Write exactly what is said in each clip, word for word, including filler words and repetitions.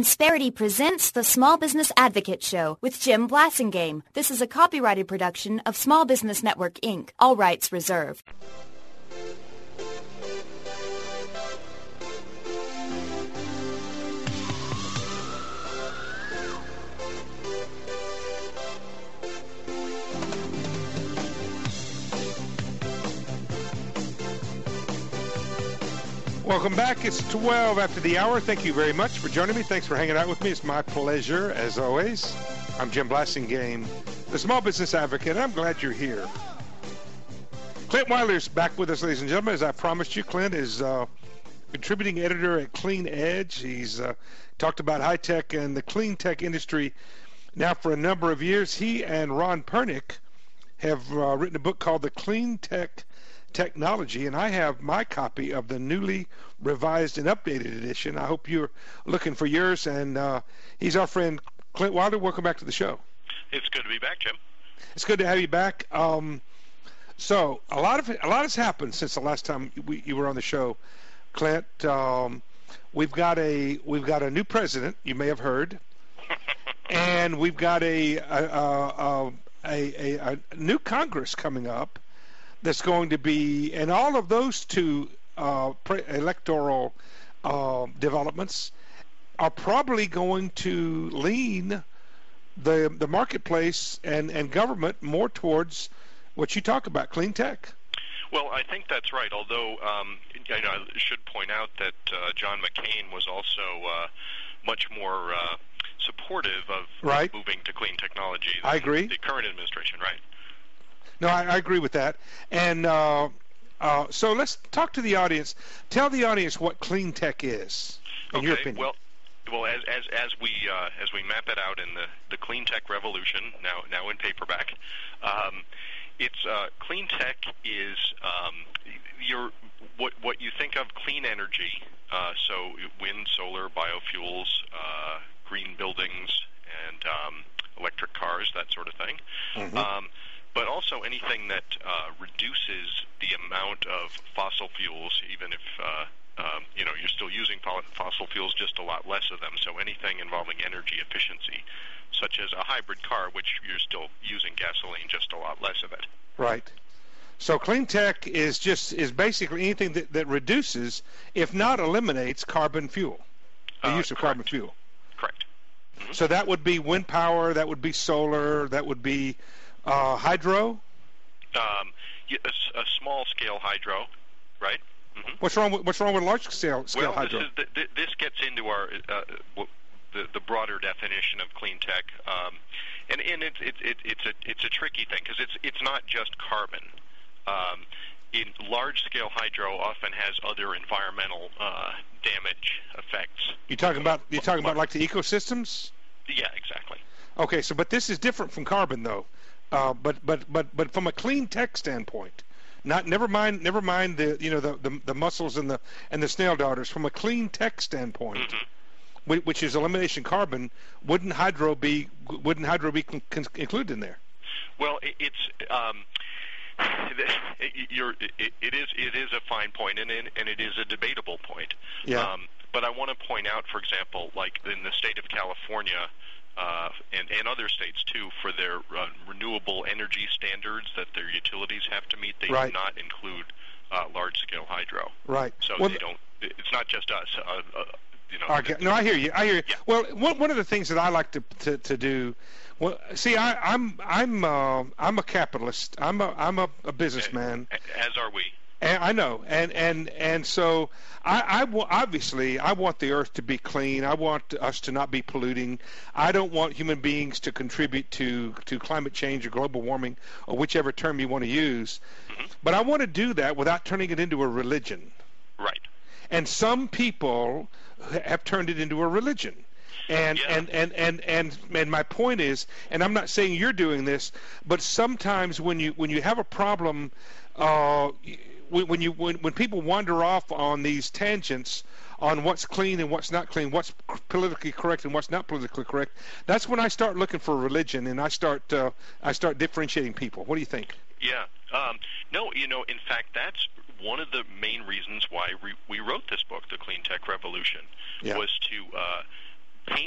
Insperity presents the Small Business Advocate Show with Jim Blasingame. This is a copyrighted production of Small Business Network, Incorporated. All rights reserved. Welcome back. It's twelve after the hour. Thank you very much for joining me. Thanks for hanging out with me. It's my pleasure, as always. I'm Jim Blasingame, the Small Business Advocate. I'm glad you're here. Clint Weiler's back with us, ladies and gentlemen. As I promised you, Clint is uh, contributing editor at Clean Edge. He's uh, talked about high tech and the clean tech industry now for a number of years. He and Ron Pernick have uh, written a book called The Clean Tech Technology, and I have my copy of the newly revised and updated edition. I hope you're looking for yours, and uh, he's our friend Clint Weiler. Welcome back to the show. It's good to be back, Jim. It's good to have you back. Um, so a lot of a lot has happened since the last time we, you were on the show, Clint. Um, we've got a we've got a new president. You may have heard, and we've got a a, a, a, a, a new Congress coming up. That's going to be, and all of those two uh, pre- electoral uh, developments are probably going to lean the the marketplace and, and government more towards what you talk about, clean tech. Well, I think that's right, although um, I, know, I should point out that uh, John McCain was also uh, much more uh, supportive of right. moving to clean technology than I agree. the current administration, right? No, I, I agree with that. And uh, uh, so let's talk to the audience. Tell the audience what clean tech is, in okay, your opinion. Well, well, as as as we uh, as we map it out in the, the clean tech revolution, now now in paperback, um, it's uh, clean tech is um, your what what you think of clean energy. Uh, so wind, solar, biofuels, uh, green buildings, and um, electric cars, that sort of thing. Mm-hmm. Um, but also anything that uh, reduces the amount of fossil fuels, even if uh, um, you know you're still using fossil fuels, just a lot less of them. So anything involving energy efficiency, such as a hybrid car, which you're still using gasoline, just a lot less of it. Right. So clean tech is just is basically anything that, that reduces, if not eliminates, carbon fuel, the Uh, use of correct. carbon fuel. Correct. Mhm. So that would be wind power, that would be solar, that would be uh, hydro. Um, y- a, s- a small scale hydro, right? Mm-hmm. What's wrong with what's wrong with large scale scale Well, hydro? this is the, th- this gets into our uh, w- the the broader definition of clean tech, um, and and it's it's it, it's a it's a tricky thing because it's it's not just carbon. Um, in large scale hydro often has other environmental uh, damage effects. You talking about you talking about like the ecosystems? Yeah, exactly. Okay, so but this is different from carbon though. Uh, but but but but from a clean tech standpoint, not never mind never mind the you know the, the the mussels and the and the snail darters. From a clean tech standpoint, Mm-hmm. whi- which is elimination carbon, wouldn't hydro be wouldn't hydro be con- con- included in there? Well, it, it's um, it, you're, it, it is it is a fine point, and it, and it is a debatable point. Yeah. Um, but I want to point out, for example, like in the state of California, uh, and, and other states too, for their uh, renewable energy standards that their utilities have to meet, they Right. do not include uh, large-scale hydro. Right. So Well, they don't. It's not just us. Uh, uh, you know. Okay. No, I hear you. I hear you. Yeah. Well, one one of the things that I like to to, to do, well, see, I, I'm I'm uh, I'm a capitalist. I'm a I'm a, a businessman. As are we. And I know, and and and so I, I w- obviously I want the earth to be clean. I want us to not be polluting. I don't want human beings to contribute to to climate change or global warming or whichever term you want to use. Mm-hmm. But I want to do that without turning it into a religion. Right. And some people have turned it into a religion. And, Yeah. and, and, and, and, and my point is, and I'm not saying you're doing this, but sometimes when you when you have a problem, uh, when, when you when, when people wander off on these tangents on what's clean and what's not clean, what's politically correct and what's not politically correct, that's when I start looking for religion and I start uh, I start differentiating people. What do you think? Yeah. Um, no, you know, in fact, that's one of the main reasons why we, we wrote this book, The Clean Tech Revolution, Yeah. was to uh, paint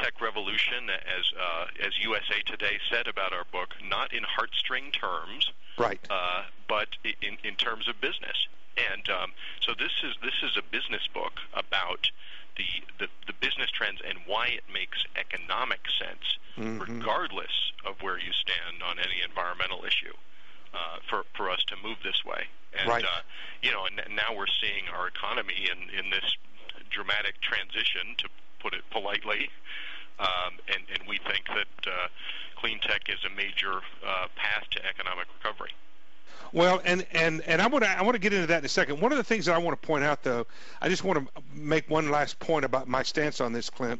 tech revolution, as uh, as U S A Today said about our book, not in heartstring terms, right? Uh, but in in terms of business. And um, so this is this is a business book about the, the the business trends and why it makes economic sense, mm-hmm. regardless of where you stand on any environmental issue, uh, for for us to move this way. And right. uh, you know, and now we're seeing our economy in in this dramatic transition, to put it politely. Um, and, and we think that uh, clean tech is a major uh, path to economic recovery. Well, and, and, and I want to I want to get into that in a second. One of the things that I want to point out, though, I just want to make one last point about my stance on this, Clint.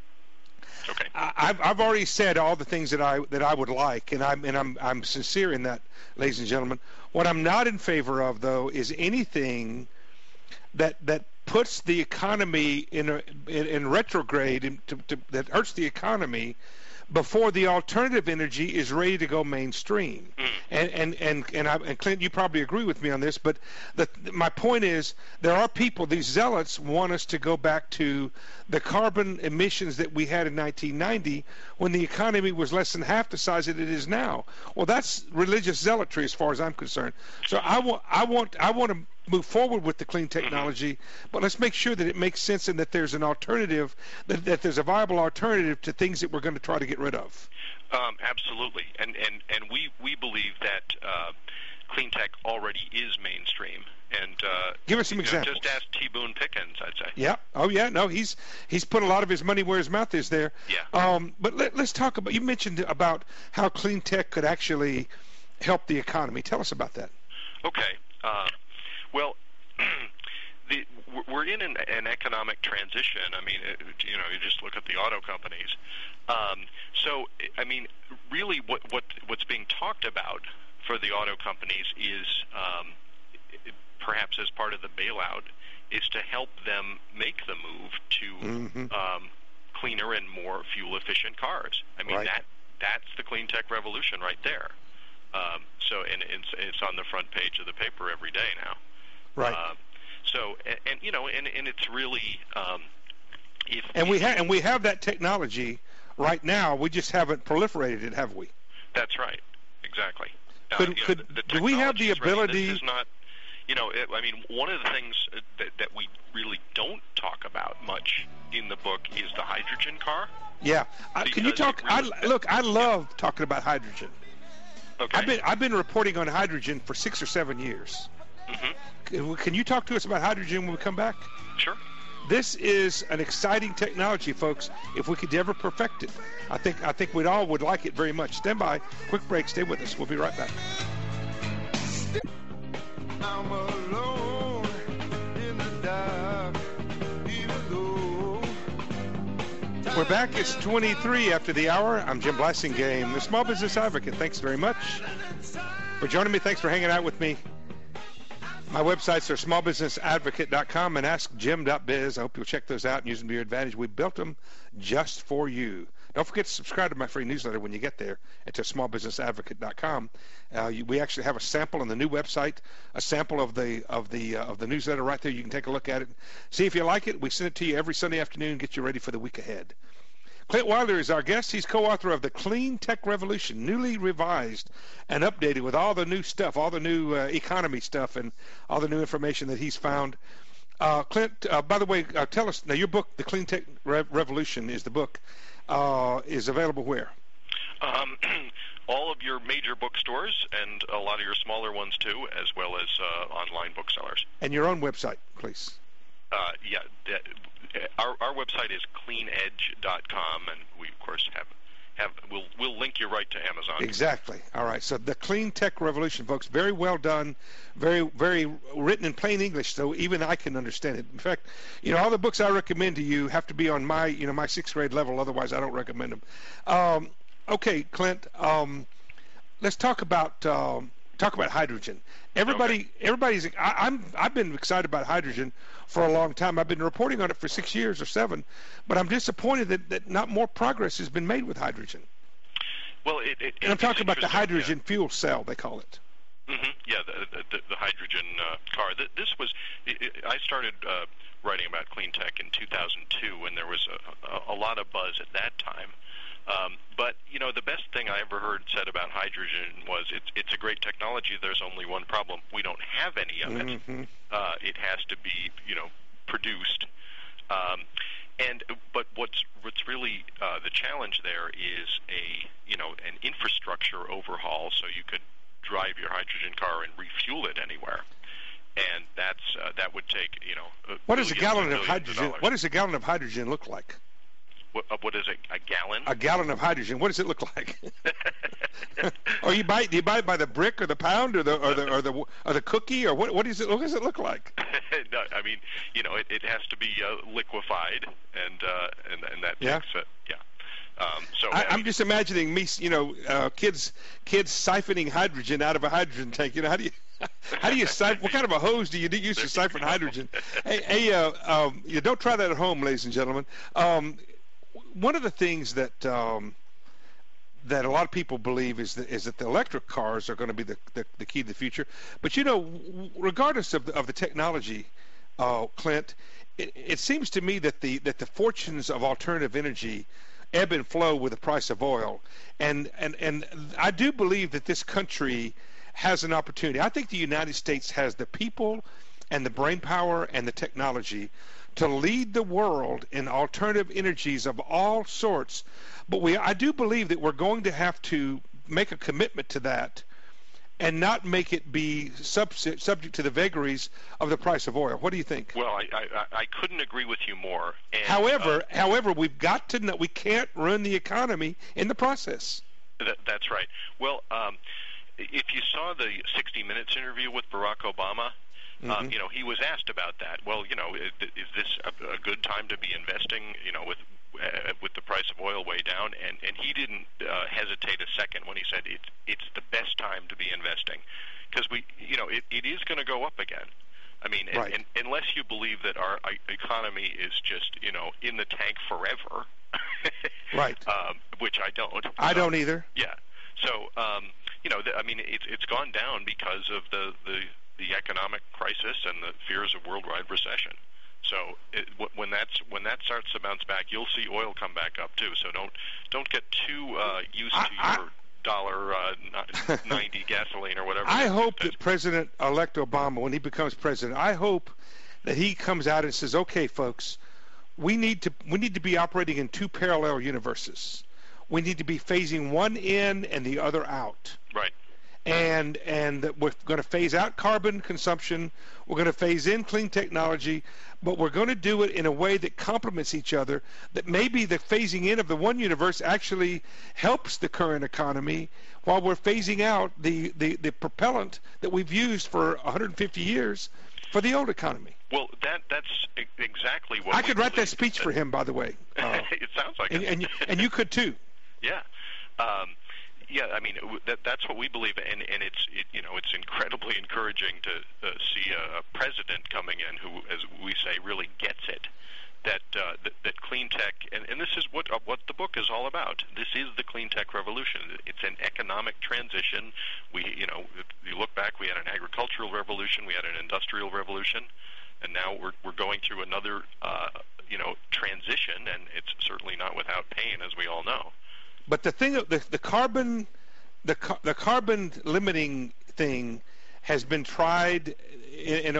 Okay. I, I've I've already said all the things that I that I would like, and I'm and I'm I'm sincere in that, ladies and gentlemen. What I'm not in favor of, though, is anything that that puts the economy in a, in, in retrograde, in, to, to, that hurts the economy before the alternative energy is ready to go mainstream. Mm. And and and and, I, and Clint, you probably agree with me on this, but the, my point is there are people, these zealots, want us to go back to the carbon emissions that we had in nineteen ninety when the economy was less than half the size that it is now. Well, that's religious zealotry as far as I'm concerned. So I want I want I want to move forward with the clean technology, mm-hmm. but let's make sure that it makes sense and that there's an alternative, that, that there's a viable alternative to things that we're going to try to get rid of. Um, absolutely, and and and we we believe that uh, clean tech already is mainstream. And uh, give us some you examples. Know, just ask T. Boone Pickens, I'd say. Yeah. Oh, yeah. No, he's he's put a lot of his money where his mouth is there. Yeah. Um, but let, let's talk about. You mentioned about how clean tech could actually help the economy. Tell us about that. Okay. Uh, well, the, we're in an, an economic transition. I mean, it, you know, you just look at the auto companies. Um, so, I mean, really, what what what's being talked about for the auto companies is, um, it, perhaps as part of the bailout, is to help them make the move to mm-hmm. um, cleaner and more fuel-efficient cars. I mean, right. that that's the clean tech revolution right there. Um, so, and it's it's on the front page of the paper every day now. Right. Uh, so, and, and you know, and, and it's really, um, if and if, we have and we have that technology right now. We just haven't proliferated it, have we? That's right. Exactly. Could, uh, you know, could the, the do we have the ability? Ready. This is not, you know, it, I mean, one of the things that, that we really don't talk about much in the book is the hydrogen car. Yeah. Uh, can you talk? Really, I, look, I love yeah. talking about hydrogen. Okay. I've been I've been reporting on hydrogen for six or seven years. Mm-hmm. Can you talk to us about hydrogen when we come back? Sure. This is an exciting technology, folks. If we could ever perfect it, I think I think we'd all would like it very much. Stand by. Quick break. Stay with us. We'll be right back. I'm alone in the dark, even though we're back. It's twenty-three after the hour. I'm Jim Blasingame, the Small Business Advocate. Thanks very much for joining me. Thanks for hanging out with me. My websites are small business advocate dot com and ask jim dot biz. I hope you'll check those out and use them to your advantage. We built them just for you. Don't forget to subscribe to my free newsletter when you get there at small business advocate dot com. Uh, you, we actually have a sample on the new website, a sample of the of the uh, of the newsletter right there. You can take a look at it, see if you like it. We send it to you every Sunday afternoon and get you ready for the week ahead. Clint Wilder is our guest. He's co-author of The Clean Tech Revolution, newly revised and updated with all the new stuff, all the new uh, economy stuff, and all the new information that he's found. Uh, Clint, uh, by the way, uh, tell us, now your book, The Clean Tech Re- Revolution is the book, uh, is available where? Um, all of your major bookstores and a lot of your smaller ones too, as well as uh, online booksellers. And your own website, please. Uh, yeah, that, our our website is clean edge dot com, and we of course have have we'll we'll link you right to Amazon. Exactly. All right. So the Clean Tech Revolution, folks, very well done, very very written in plain English, so even I can understand it. In fact, you know, all the books I recommend to you have to be on my you know my sixth grade level, otherwise I don't recommend them. Um, okay, Clint. Um, let's talk about um, talk about hydrogen. Everybody, okay. everybody's. I, I'm. I've been excited about hydrogen for a long time. I've been reporting on it for six years or seven, but I'm disappointed that, that not more progress has been made with hydrogen. Well, it. it and I'm talking about the hydrogen yeah. fuel cell, they call it. Mm-hmm. yeah, the, the, the hydrogen uh, car. This was, I started uh, writing about clean tech in two thousand two, and there was a, a, a lot of buzz at that time. Um, but, you know, the best thing I ever heard said about hydrogen was it's it's a great technology. There's only one problem. We don't have any of it. Mm-hmm. Uh, it has to be, you know, produced. Um, and but what's what's really uh, the challenge there is a, you know, an infrastructure overhaul so you could drive your hydrogen car and refuel it anywhere. And that's uh, that would take, you know, what does a gallon of hydrogen? Of what does a gallon of hydrogen look like? What, uh, what is it? A gallon? A gallon of hydrogen. What does it look like? Or you buy? Do you buy it by the brick or the pound or the or the or the or the cookie or what? What does it? What does it look like? No, I mean, you know, it, it has to be uh, liquefied, and uh, and and that yeah. takes it. Yeah. Um, so I, I I'm mean, just imagining me, you know, uh, kids kids siphoning hydrogen out of a hydrogen tank. You know, how do you? How do you siphon? What kind of a hose do you use to siphon hydrogen? Hey, hey uh, um, you don't try that at home, ladies and gentlemen. Um, one of the things that um, that a lot of people believe is that is that the electric cars are going to be the, the, the key to the future. But you know, regardless of the, of the technology, uh, Clint, it, it seems to me that the that the fortunes of alternative energy ebb and flow with the price of oil, and and and I do believe that this country has an opportunity. I think the United States has the people and the brain power and the technology to lead the world in alternative energies of all sorts. But we, I do believe that we're going to have to make a commitment to that and not make it be sub- subject to the vagaries of the price of oil. What do you think? Well, I, I, I couldn't agree with you more. And, however, uh, however, we've got to know we can't ruin the economy in the process. That, that's right. Well, um, if you saw the sixty minutes interview with Barack Obama, mm-hmm. um, you know, he was asked about that. Well, you know, is, is this a, a good time to be investing, you know, with uh, with the price of oil way down? And, and he didn't uh, hesitate a second when he said it's it's the best time to be investing, because we, you know, it, it is going to go up again. I mean, right. and, and, unless you believe that our economy is just, you know, in the tank forever, right? Um, which I don't. I so, don't either. Yeah. So, um, you know, I mean, it's it's gone down because of the, the, the economic crisis and the fears of worldwide recession. So, it, when that's when that starts to bounce back, you'll see oil come back up too. So don't don't get too uh, used I, to I, your dollar uh, ninety gasoline or whatever. I hope that President-elect Obama, when he becomes president, I hope that he comes out and says, "Okay, folks, we need to we need to be operating in two parallel universes. We need to be phasing one in and the other out." Right. And and that we're going to phase out carbon consumption. We're going to phase in clean technology, but we're going to do it in a way that complements each other. That maybe the phasing in of the one universe actually helps the current economy, while we're phasing out the, the, the propellant that we've used for one hundred fifty years for the old economy. Well, that that's exactly what I could write believe. that speech for him, by the way. Uh, it sounds like and, it. And you, and you could too. Yeah. Um, yeah, I mean, that, that's what we believe, and, and it's, it, you know, it's incredibly encouraging to uh, see a, a president coming in who, as we say, really gets it, that uh, that, that clean tech, and, and this is what uh, what the book is all about. This is the clean tech revolution. It's an economic transition. We, you know, if you look back, we had an agricultural revolution, we had an industrial revolution, and now we're we're going through another, uh, you know, transition, and it's certainly not without pain, as we all know. But the thing, the the carbon, the the carbon limiting thing has been tried in, in a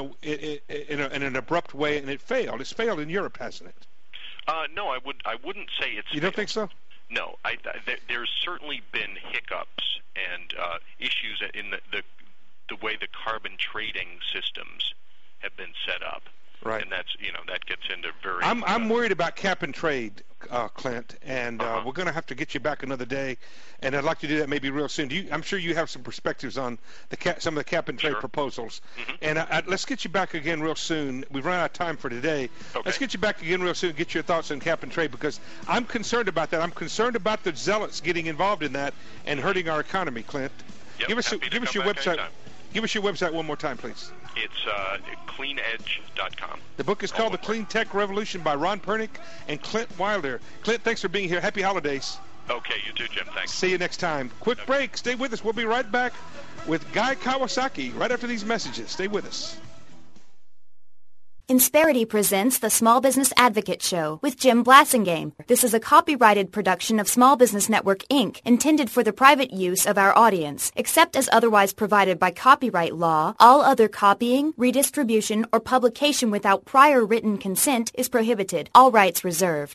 in a in an abrupt way, and it failed. It's failed in Europe, hasn't it? Uh, no, I would I wouldn't say it's. You failed. don't think so? No, I, I, there, there's certainly been hiccups and uh, issues in the, the the way the carbon trading systems have been set up. Right. And that's, you know, that gets into very... I'm uh, I'm worried about cap and trade, uh, Clint, and uh, uh-huh. we're going to have to get you back another day, and I'd like to do that maybe real soon. Do you, I'm sure you have some perspectives on the cap, some of the cap and trade sure. proposals, mm-hmm. and I, I, let's get you back again real soon. We've run out of time for today. Okay. Let's get you back again real soon and get your thoughts on cap and trade, because I'm concerned about that. I'm concerned about the zealots getting involved in that and hurting our economy, Clint. Yep, give us happy give to us your come back website. anytime. Give us your website one more time, please. It's uh, clean edge dot com. The book is called The Clean Tech Revolution by Ron Pernick and Clint Wilder. Clint, thanks for being here. Happy holidays. Okay, you too, Jim. Thanks. See you next time. Quick Okay. break. Stay with us. We'll be right back with Guy Kawasaki right after these messages. Stay with us. Insperity presents the Small Business Advocate Show with Jim Blasingame. This is a copyrighted production of Small Business Network, Incorporated, intended for the private use of our audience. Except as otherwise provided by copyright law, all other copying, redistribution, or publication without prior written consent is prohibited. All rights reserved.